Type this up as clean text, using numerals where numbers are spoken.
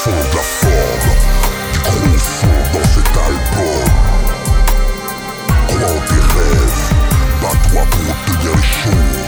fond, de la forme, du gros fond dans cet album. Crois en tes rêves, bats-toi pour obtenir les choses.